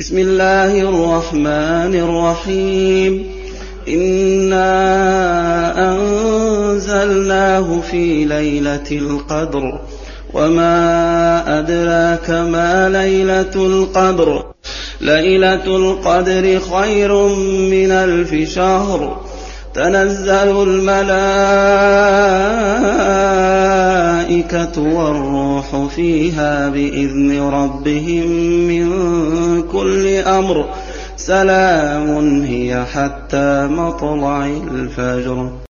بسم الله الرحمن الرحيم إنا أنزلناه في ليلة القدر وما أدراك ما ليلة القدر ليلة القدر خير من 1000 شهر تنزل الملائكة والروح فيها بإذن ربهم من كل أمر سلام هي حتى مطلع الفجر.